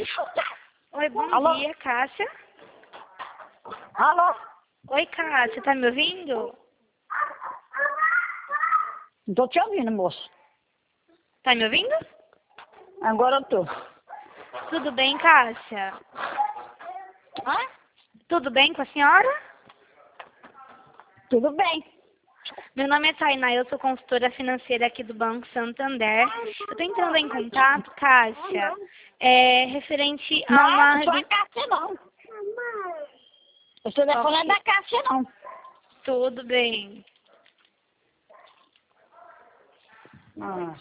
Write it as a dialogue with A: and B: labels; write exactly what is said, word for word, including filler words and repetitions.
A: Oi, bom
B: Alô?
A: dia, Cássia.
B: Alô?
A: Oi, Cássia, tá me ouvindo?
B: Não tô te ouvindo, moço.
A: Tá me ouvindo?
B: Agora eu tô.
A: Tudo bem, Cássia?
B: Hã?
A: Tudo bem com a senhora?
B: Tudo bem.
A: Meu nome é Tainá, eu sou consultora financeira aqui do Banco Santander. Eu tô entrando em contato, Cássia, é, referente a
B: Não,
A: uma...
B: não sou a Cássia, não. O telefone é da Cássia, não.
A: Tudo bem.
B: Ah.